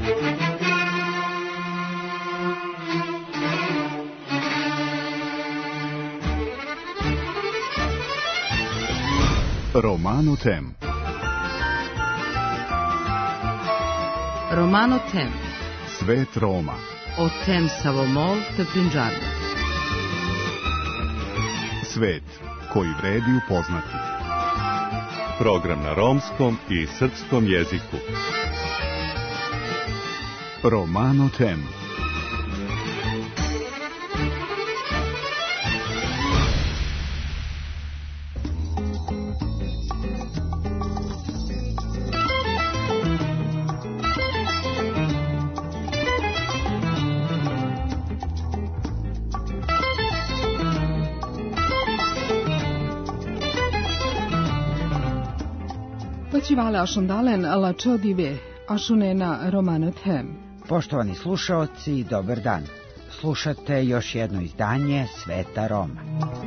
Romano Tem. Romano Tem. Svet Roma. O Tem Savomol te Punjabi. Svet koji vredi upoznati. Program na romskom i srpskom jeziku. Romano Tem. Počivale ašundalen la čodive, ašunena Romano Tem. Poštovani slušaoci, dobar dan. Slušate još jedno izdanje Sveta Roma.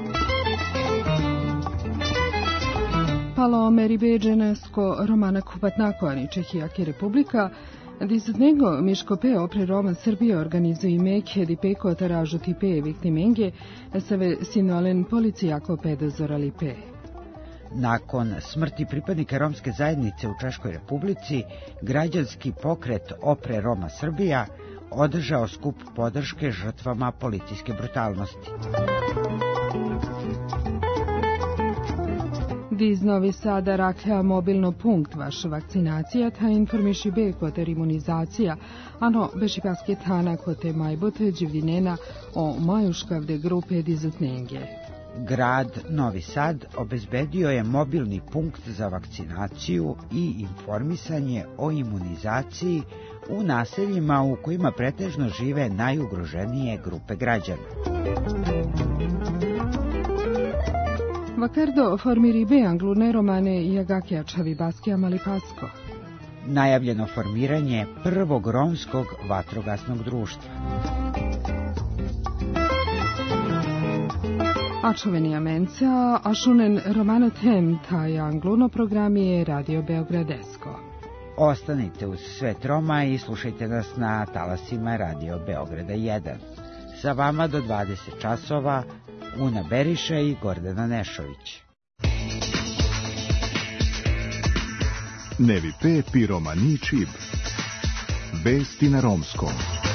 Palo meribeđenesko Romana Kupatnakoni, Čehijake republika, Dizutnego Miškopeo pre Roman Srbije organizuje meke di peko taražu tipe viktimenge, save sinolen policijako pedozorali pe. Nakon smrti pripadnika romske zajednice u Češkoj republici, građanski pokret Opre Roma Srbija održao skup podrške žrtvama policijske brutalnosti. Iz Novi Sada rakea mobilno punkt vaš vakcinacija, ta informiši be kote imunizacija, ano beši paske tana kote majbote dživdinena o majuškavde grupe dizutnenge. Grad Novi Sad obezbedio je mobilni punkt za vakcinaciju i informisanje o imunizaciji u naseljima u kojima pretežno žive najugroženije grupe građana. Vakardo formiribe anglune romane i agakija čavi baskija malipasko. Najavljeno formiranje prvog romskog vatrogasnog društva. Ačoveni amenca, ašunen Romano Tem, taj angluno program je Radio Beogradesko. Ostanite uz Svet Roma i slušajte nas na talasima Radio Beograda 1. Sa vama do 20 časova Una Beriša i Gordana Nešović. Nevi pe pi romani čib. Vesti na romskom.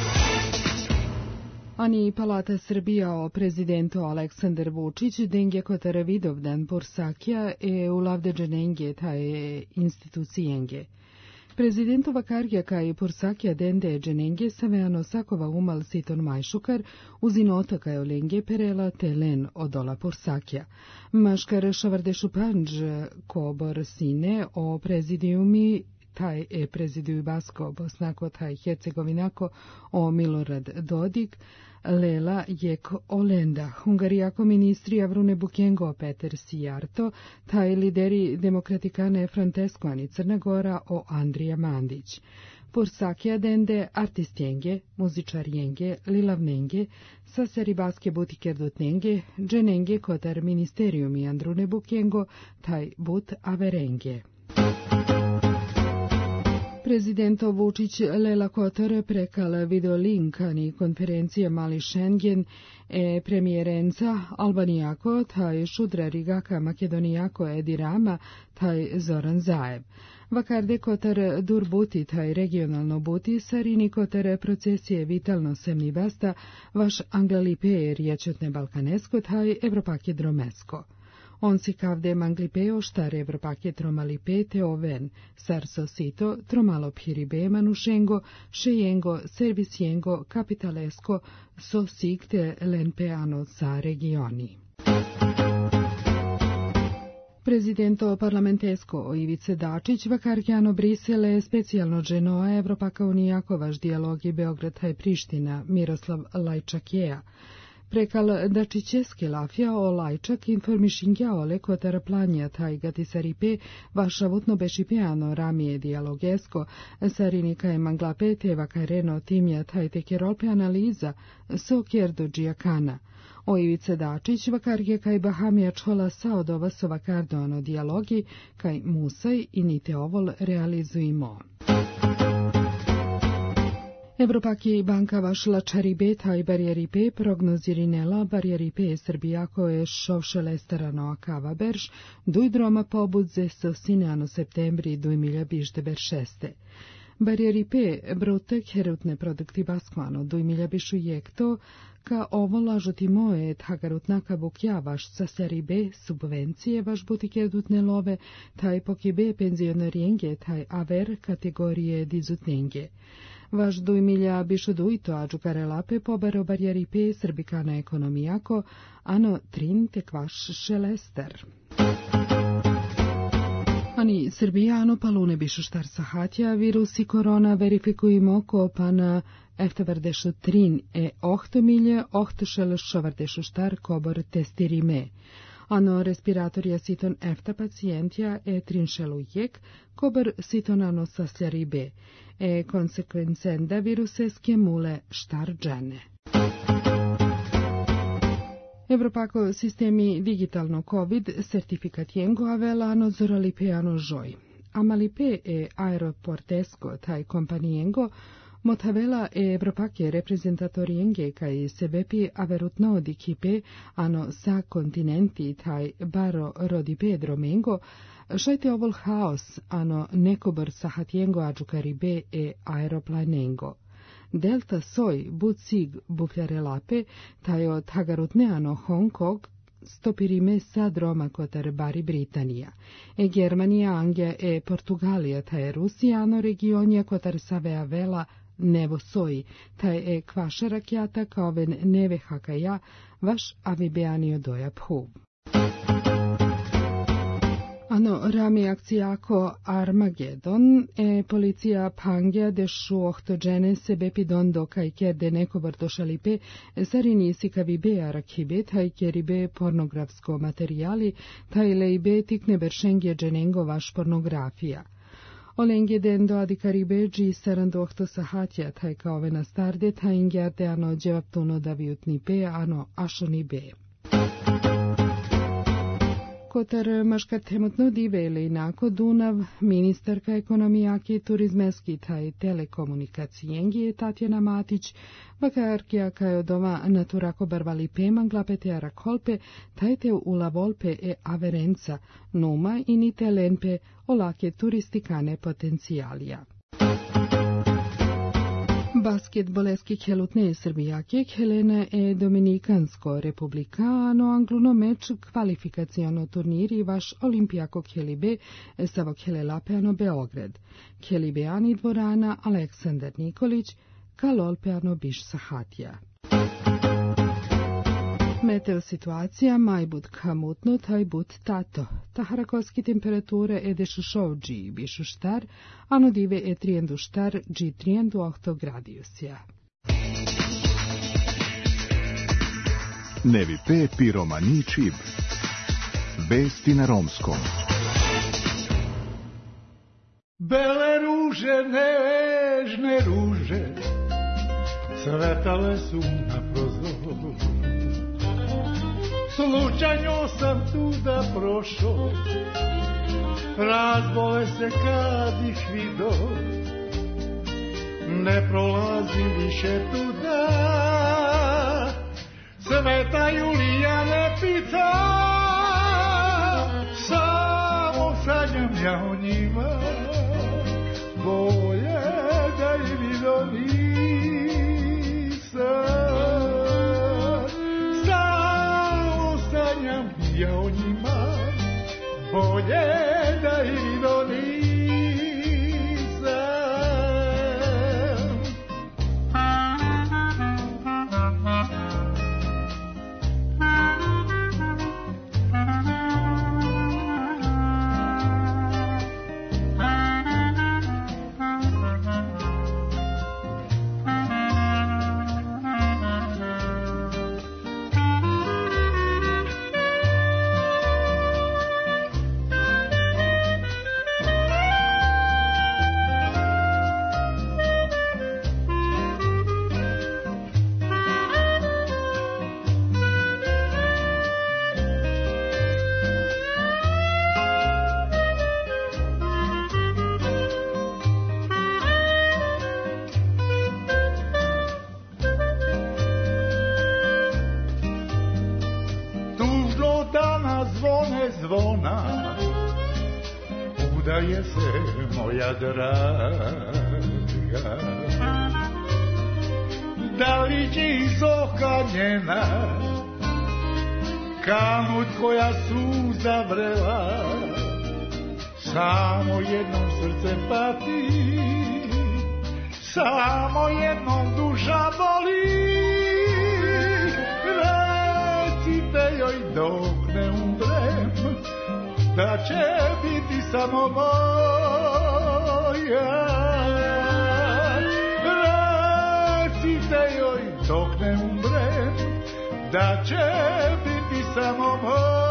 Ani Palata Srbija o prezidentu Aleksandar Vučić denge kotara vidovdan Porsakija e ulavdeđenenge taje institucijenge. Prezidentova karja kaj Porsakija dende dženenge saveano sakova umal siton majšukar uzinota kaj olenge perela telen odola Porsakija. Maškar šavarde šupanđ kobor sine o prezidijumi taj prezidiju Basko, Bosnako, taj Hercegovinako, o Milorad Dodik, Lela Jek Olenda, Hungarijako ministrija Vrune Bukengo, Peter Sijarto, taj lideri Demokratikane Frontesko, ani Crna Gora, o Andrija Mandić. Porsakija dende artistjenge, muzičarjenge, lilavnenge, saseri baske butiker dotnenge, dženenge kotar ministerijum i Andrune Bukengo, taj but averenge. Prezidento Vučić Lela Kotor prekal videolinkani konferencija Mali Schengen e premijerenca Albanijako taj Šudra Rigaka Makedonijako Edi Rama taj Zoran Zaev. Vakarde Kotar Durbuti taj regionalno buti sarini Kotar procesije vitalno semni basta vaš Anglalipe riječetne Balkanesko taj Evropake Dromesko. On si kavde manglipeo štare Evropake tromalipe te oven, sarso sito, tromalo piribe manušengo, šejengo, servisjengo, kapitalesko, so sigte lenpeano sa regioni. Prezidento parlamentesko Ivice Dačić vakarjano Brisele specijalno dženoa Evropaka unijakovaš dijalogi Beograd i Priština Miroslav Lajčakjeja. Prekal Dačićeske lafja o Lajčak informišingja ole kotar planja taj gatisaripe vašavutno bešipeano ramije dijalogesko sarinika je manglapete vakareno timja taj tekerolpe analiza so kjerdo džijakana. O Ivice Dačić vakarje kaj Bahamija čola saodova so vakardo ano dijalogi kaj musaj i nite ovol realizujemo. Evropaki bankava šlačari taj barjeripe prognozirinela barjeripe Srbija koje šovšele starano akava berž, duj droma pobudze so sineano septembri 2026. Barjeripe brutek herutne produkti baskvano 2026 ka ovo lažoti moje thagarutna kabukja vaš sasjaribe subvencije vaš butik edutne love taj pokibe penzionerienge taj aver kategorije dizutnenge. Vaš 2000 bišu dujto ađukarelape pobaro barjeripe srbikana ekonomijako, ano trin tek vaš šelester. Ani Srbijano palune bišu štar sahatja virusi korona verifikujemo kopana eftevardešu trin 8 milje 8 šelešovardešu štar kobor testirime. Ano respiratorja siton efta pacijentja trinšelu jek kobor siton ano saslaribe konsekvencenda viruseske mule štar džene. Evropako sistemi digitalno COVID certifikat jengo avela ano zoralipe ano žoj. Amalipe aeroportesko taj kompanijengo motavela Evropake reprezentatorienge kaj sebepi averutno dikipe ano sa kontinenti taj baro rodi Pedro Mengo, šajte ovol haos ano nekobor sahatjengo ađukaribe aeroplanengo. Delta soj bucig bufjarelape tajo tagarutneano Hong Kong stopirime sad Roma kotar bari Britanija. Germanija, Anglia Portugalija taj Rusijano regionja kotar savea vela nevo soji, taj kvašarakjata kao ven neve hakaja vaš avibeanio doja phuv. Ano rami akcijako Armagedon policija Pangja dešu ohtođene sebepi dondo kaj kerde nekobor došalipe sarini sikavibe arakibe taj keribe pornografsko materijali taj lejbe tikne beršengje dženengo vaš pornografija. Olenge dendo adikaribe dži sarando ohto sahatja taj kao vena starde taj ingjarte ano djevaptuno davijutnipe ano ašonibe. Kotar maškar temotno divele inako Dunav, ministarka ekonomijaki turizmeski taj telekomunikacijengi Tatjana Matić, vakarkija kaj odova naturako barvali pema glapete arakolpe, tajte ula volpe averenca, numa inite lenpe olake turistikane potencijalija. Basketboleski kelutne Srbijake Helena Dominikansko republikano angluno meč kvalifikacijono turniri vaš olimpijako Kelibe savo Kelelapeano Beograd. Kelibeani dvorana Aleksandar Nikolić Kalolpeano Biš Sahatija. Meteo situacija majbut kamutno taj but tato. Taharakovski temperature edešu šovđi bišu štar, ano dive trijendu štar dži trijendu 8 gradijusija. Nevi pe piromani čib. Vesti na romskom. Bele ruže, nežne ruže, cvetale su na prozoru. Slučajno sam tuda prošao, razbole se kad ih vido, ne prolazim više tuda, Sveta Julija ne pita, samo sanjam ja o njima, bolje da i vidio nisam. Ja o njima bolje da i vidio nisam. udaje se moja draga. Da li će iz oka njena kanut koja suza vrela, samo jednom srce pati, samo jednom duša boli. Recite joj dok ne umrem da će biti samo moja. Recite joj dok ne umrem da će biti samo moja.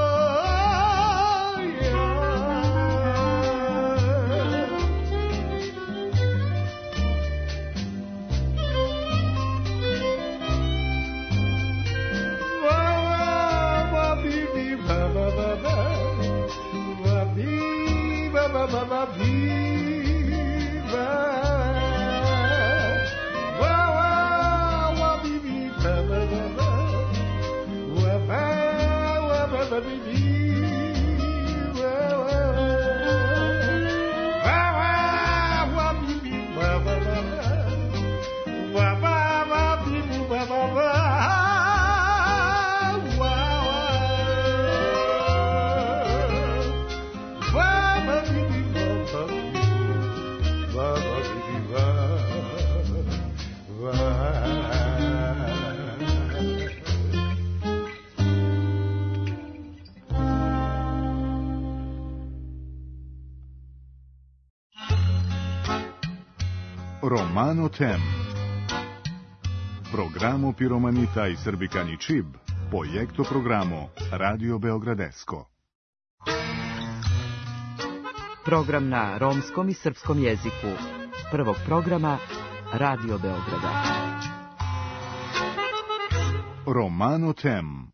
Romano Tem. Programo Piromanita i Srbikani Čib, projekto programo Radio Beogradesko. Program na romskom i srpskom jeziku. Prvog programa Radio Beograda. Romano Tem.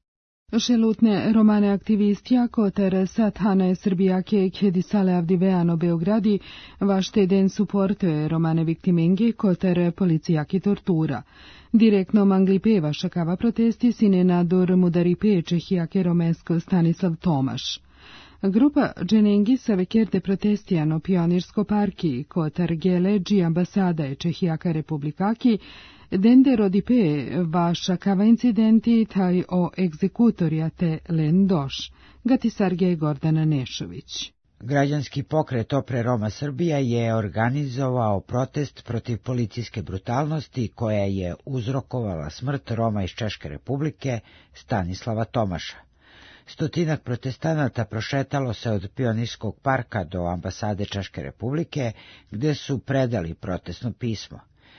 Šelutne romane aktivistja koter Sathane Srbijake Kedisale Avdiveano Beogradi vašte den suportuje romane viktimenge koter policijaki tortura. Direktno manglipe šakava protesti sine nador mudaripe Čehijake romesko Stanislav Tomaš. Grupa Dženengi sa vekerde protestijano pionirsko parki kotar geleđi ambasada Čehijaka republikaki dende rodipe vašakava incidenti taj o egzekutorijate len doš, gati Sergej Gordana Nešović. Građanski pokret Opre Roma Srbija je organizovao protest protiv policijske brutalnosti koja je uzrokovala smrt Roma iz Češke republike Stanislava Tomaša. Stotinak protestanata prošetalo se od Pionirskog parka do ambasade Češke republike, gde su predali protestno pismo.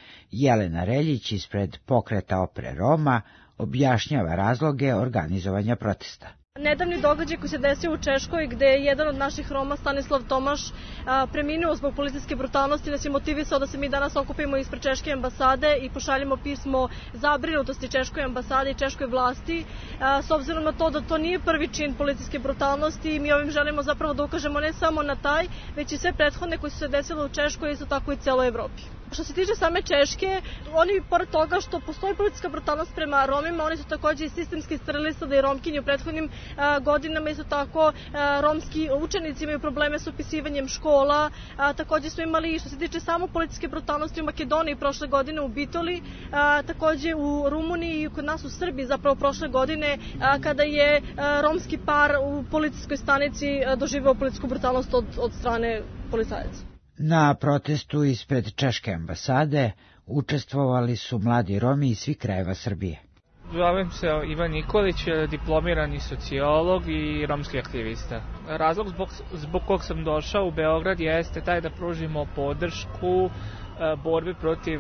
Jelena Reljić ispred pokreta Opre Roma objašnjava razloge organizovanja protesta. Nedavni događaj koji se desio u Češkoj, gde je jedan od naših Roma, Stanislav Tomaš, preminuo zbog policijske brutalnosti, nas je motivisao da se mi danas okupimo ispred Češke ambasade i pošaljemo pismo zabrinutosti Češkoj ambasade i Češkoj vlasti, s obzirom na to da to nije prvi čin policijske brutalnosti i mi ovim želimo zapravo da ukažemo ne samo na taj, već i sve prethodne koje su se desile u Češkoj, isto tako i celoj Evropi. Što se tiče same Češke, oni, pored toga što postoji policijska brutalnost prema Romima, oni su takođe i sistemski sterilisali Romkinje u prethodnim godinama, isto tako romski učenici imaju probleme s upisivanjem škola, takođe smo imali, što se tiče samo policijske brutalnosti u Makedoniji prošle godine u Bitoli, takođe u Rumuniji i kod nas u Srbiji zapravo prošle godine, kada je romski par u policijskoj stanici doživeo policijsku brutalnost od strane policajaca. Na protestu ispred Češke ambasade učestvovali su mladi Romi iz svih krajeva Srbije. Zovem se Ivan Nikolić, diplomirani sociolog i romski aktivista. Razlog zbog kog sam došao u Beograd jeste taj da pružimo podršku borbe protiv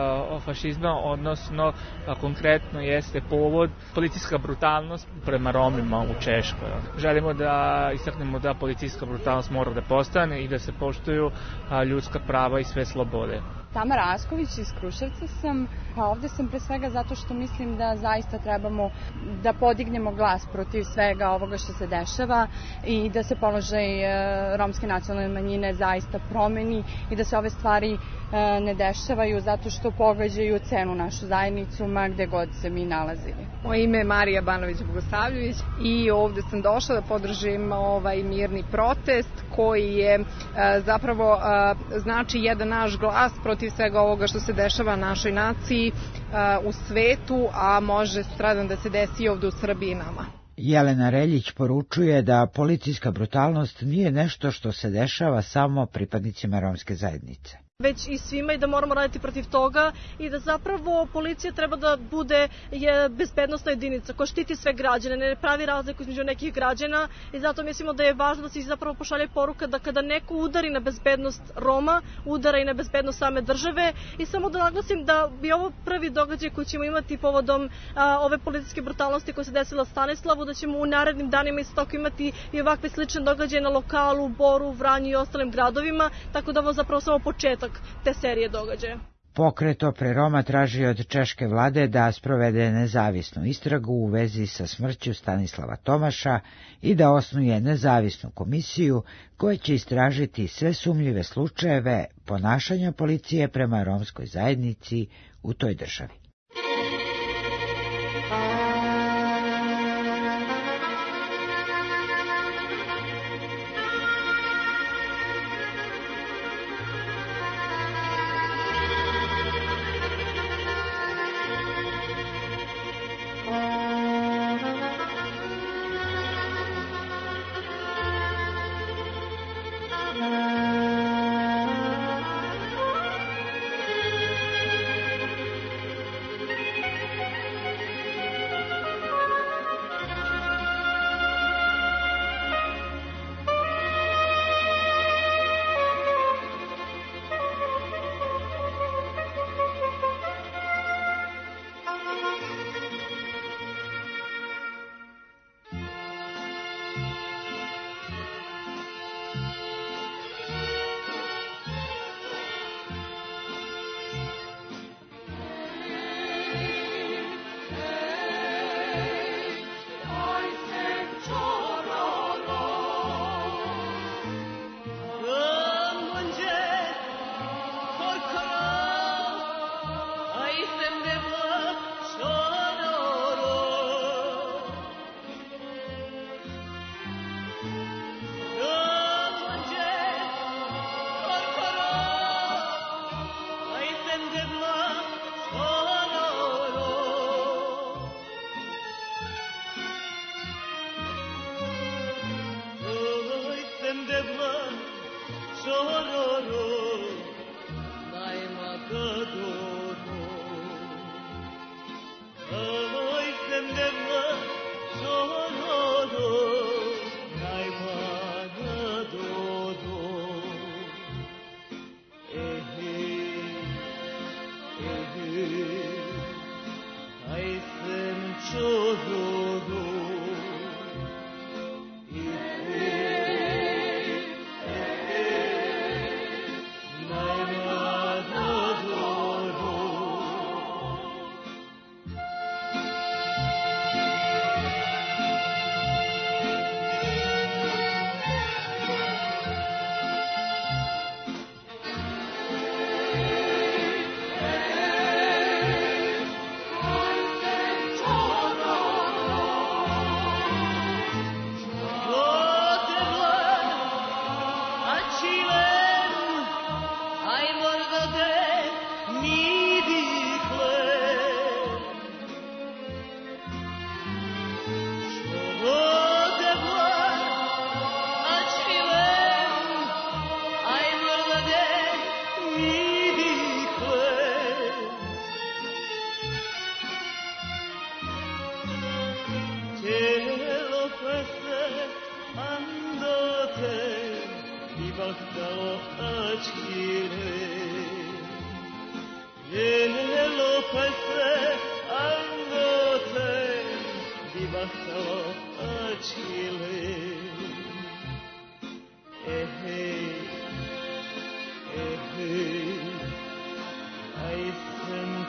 fašizma, odnosno konkretno jeste povod policijska brutalnost prema Romima u Češkoj. Želimo da istaknemo da policijska brutalnost mora da postane i da se poštuju ljudska prava i sve slobode. Tamara Asković iz Kruševca sam, pa ovde sam pre svega zato što mislim da zaista trebamo da podignemo glas protiv svega ovoga što se dešava i da se položaj romske nacionalne manjine zaista promeni i da se ove stvari ne dešavaju zato što pogađaju celu našu zajednicu, ma gde god se mi nalazili. Moje ime je Marija Banović-Bogosavljević i ovde sam došla da podržim ovaj mirni protest koji je zapravo znači jedan naš glas protiv svega ovoga što se dešava našoj naciji u svetu, a može sutradan da se desi ovde u Srbiji nama. Jelena Reljić poručuje da policijska brutalnost nije nešto što se dešava samo pripadnicima romske zajednice, već i svima i da moramo raditi protiv toga i da zapravo policija treba da bude bezbednosna jedinica koja štiti sve građane, ne pravi razliku između nekih građana i zato mislimo da je važno da se zapravo pošalje poruka da kada neko udari na bezbednost Roma, udara i na bezbednost same države i samo da naglasim da bi ovo prvi događaj koji ćemo imati povodom ove policijske brutalnosti koja se desila Stanislavu, da ćemo u narednim danima isto tako imati i ovakve slične događaje na lokalu, Boru, Vranju i ostalim gradovima, tako da ovo zapravo samo početak te serije događaja. Pokret Opre Roma traži od češke vlade da sprovede nezavisnu istragu u vezi sa smrću Stanislava Tomaša i da osnuje nezavisnu komisiju koja će istražiti sve sumnjive slučajeve ponašanja policije prema romskoj zajednici u toj državi.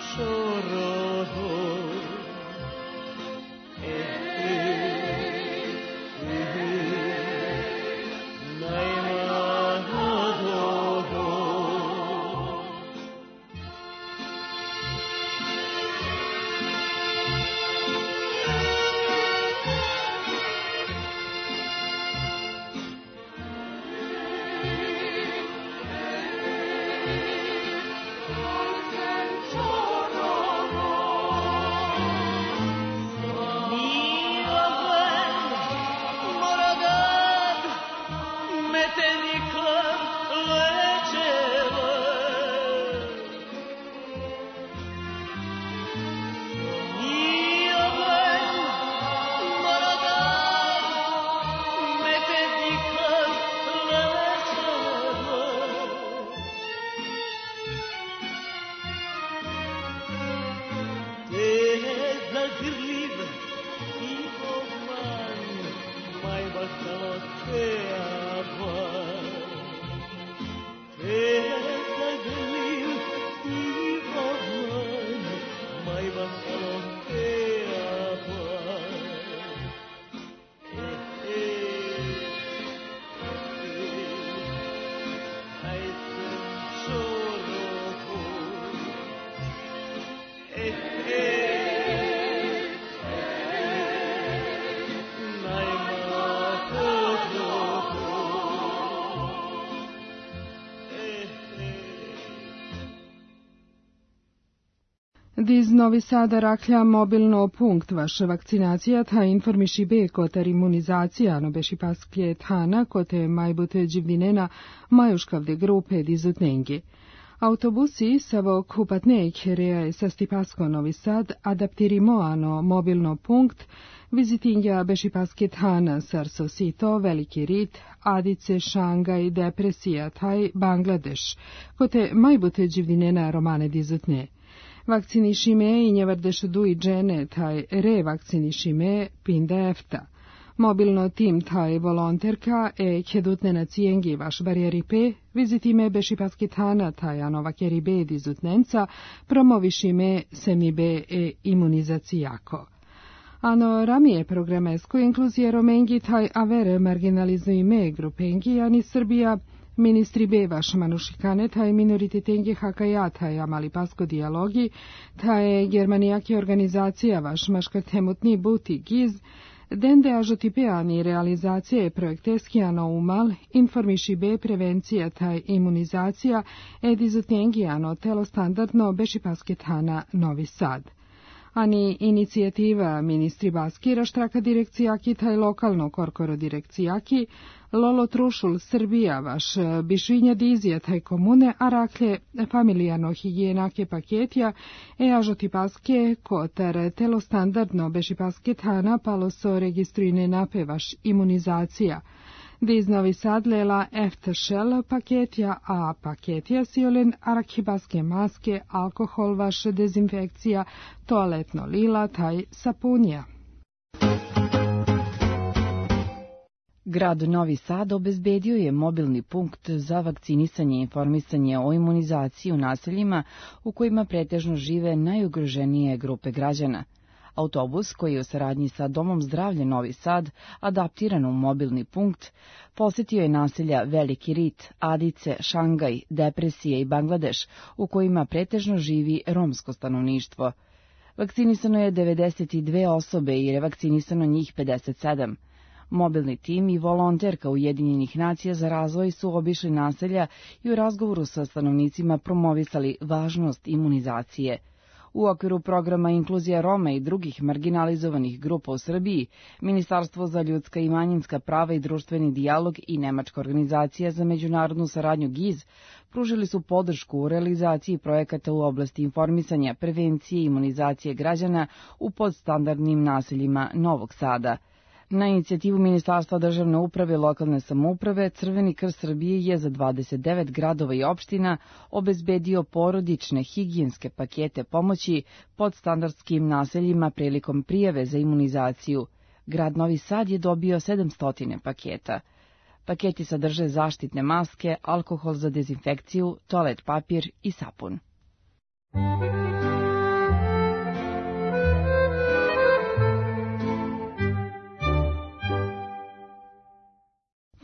Iz Novi Sada raklja mobilno punkt vaša vakcinacija, ta informiši be kotar imunizacija, no beši pasklje tana, kote majbute dživdinena, majuškavde grupe dizutnengi. Autobusi savo kupatnej kereja sa Stipasko Novi Sad adaptirimo ano mobilno punkt, vizitinja beši paske tana, Sarso Sito, Veliki Rit, Adice, Šangaj, Depresija, taj Bangladeš, kote majbute dživdinena romane dizutne. Vakcinišime i njevardeš duj džene taj revakcinišime pinda efta. Mobilno tim taj volonterka kedutne na cijengi vaš barijeripe, vizitime bešipaski tana taj anova keribe dizutnenca, promovišime semibe imunizacijako. Ano ramije programesko inkluzije romengi taj avere marginalizuime grupengi, ani Srbija, ministri be vaš manušikane, taj minoritetengi hakaja, taj amali pasko dijalogi, taj germanijaki organizacija vaš maškartemutni buti giz, dende ažotipeani realizacije projekteskijano umal, informiši be prevencija taj imunizacija, edizutengijano telo standardno beši pasketana Novi Sad. Ani inicijativa ministri Baskira štraka direkcijaki taj lokalno korkoro direkcijaki, Lolo Trušul Srbija vaš bišvinja dizija taj komune, a raklje familijano higijenake paketja, ažoti paske kotar telo standardno beši pasketana palo so registrujne nape vaš imunizacija. Diz Novi Sad lela eftershell paketja, a paketja siolen arakibaske maske, alkohol vaš dezinfekcija, toaletno lila taj sapunja. Grad Novi Sad obezbedio je mobilni punkt za vakcinisanje i informisanje o imunizaciji u naseljima u kojima pretežno žive najugroženije grupe građana. Autobus, koji je u saradnji sa Domom zdravlja Novi Sad adaptiran u mobilni punkt, posjetio je naselja Veliki Rit, Adice, Šangaj, Depresije i Bangladeš, u kojima pretežno živi romsko stanovništvo. Vakcinisano je 92 osobe i revakcinisano njih 57. Mobilni tim i volonterka Ujedinjenih nacija za razvoj su obišli naselja i u razgovoru sa stanovnicima promovisali važnost imunizacije. U okviru programa Inkluzija Roma i drugih marginalizovanih grupa u Srbiji, Ministarstvo za ljudska i manjinska prava i društveni dijalog i Nemačka organizacija za međunarodnu saradnju GIZ pružili su podršku u realizaciji projekata u oblasti informisanja, prevencije i imunizacije građana u podstandardnim naseljima Novog Sada. Na inicijativu Ministarstva državne uprave i lokalne samouprave, Crveni krst Srbije je za 29 gradova i opština obezbedio porodične higijenske pakete pomoći podstandardskim naseljima prilikom prijave za imunizaciju. Grad Novi Sad je dobio 700 paketa. Paketi sadrže zaštitne maske, alkohol za dezinfekciju, toalet papir i sapun.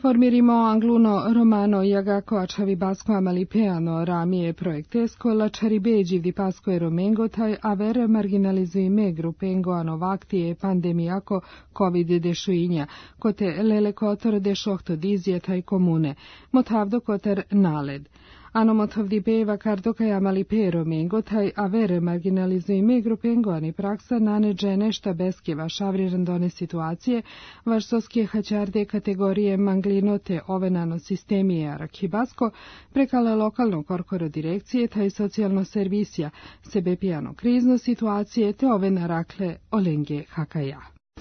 Formirimo Angluno Romano Iagako Achavibasco Amalipeano Ramie Proectesco La Charibeji Vipasco e Romengotai Aver Marginalizuime Grupengo Anovacti e Pandemiaco Covid Deshuinja Kote Lele Kotor Deshokto Dizjetaj Komune Motavdo Koter Naled Anomotovdi beva kardokai amalipe Romengotai Aver Marginalizuime Grupengo Ani praksa naneđe nešta beskjeva šavrirandone situacije varsoske haćarde kategorije manglinote ovenano sistemije Arakibasko prekale lokalno korkoro direkcije taj socijalno servisija sebe pijano krizno situacije te ovena rakle olenge hakaja.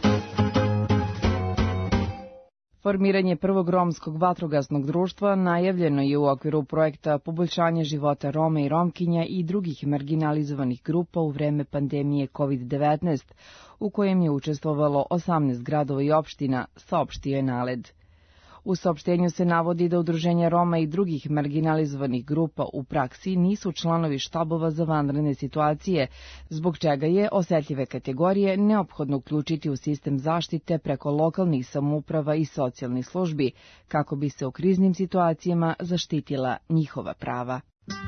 Formiranje prvog romskog vatrogasnog društva najavljeno je u okviru projekta Poboljšanje života Roma i Romkinja i drugih marginalizovanih grupa u vreme pandemije COVID-19, u kojem je učestvovalo 18 gradova i opština, saopštio je NALED. U saopštenju se navodi da udruženja Roma i drugih marginalizovanih grupa u praksi nisu članovi štabova za vanredne situacije, zbog čega je osetljive kategorije neophodno uključiti u sistem zaštite preko lokalnih samouprava i socijalnih službi, kako bi se u kriznim situacijama zaštitila njihova prava.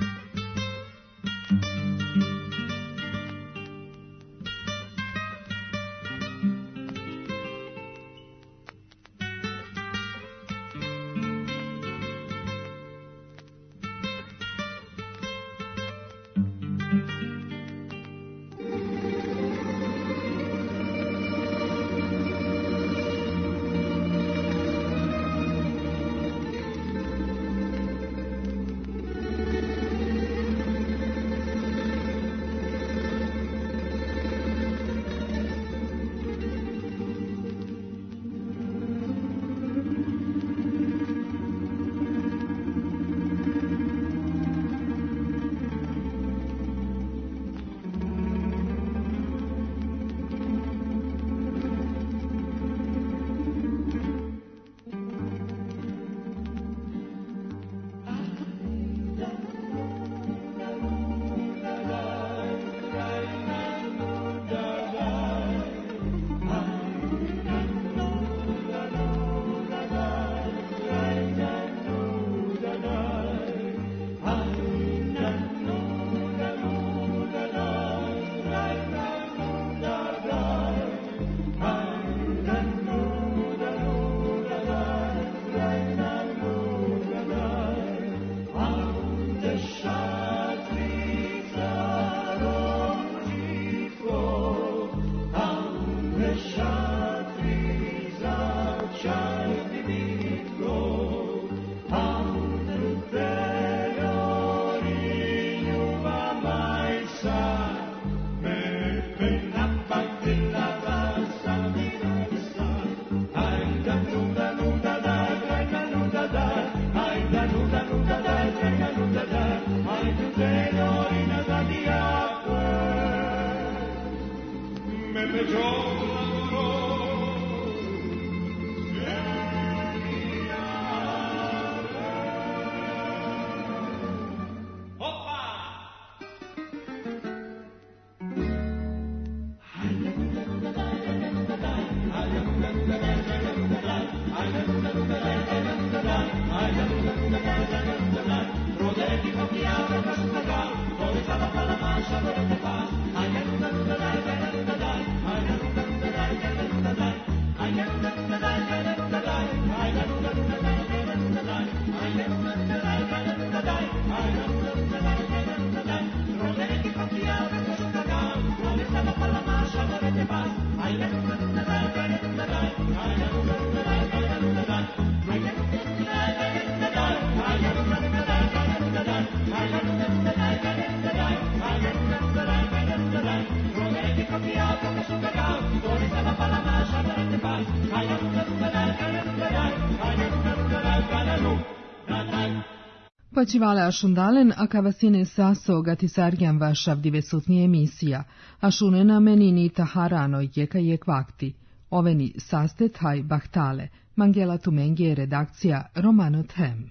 Počivale ašundalen, a kavasine saso gatisarjan vašav divesutni emisija, ašunena menini taharano jeka jek vakti. Oveni saste taj bahtale, Mangela Tumengije redakcija Romano Them.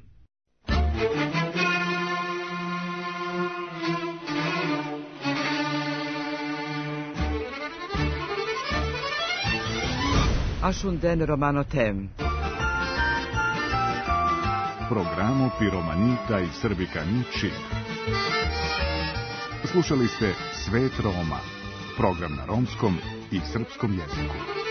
Ašunden Romano Them. programu Piromanita i Srbikani Čib. Slušali ste Svet Roma, program na romskom i srpskom jeziku.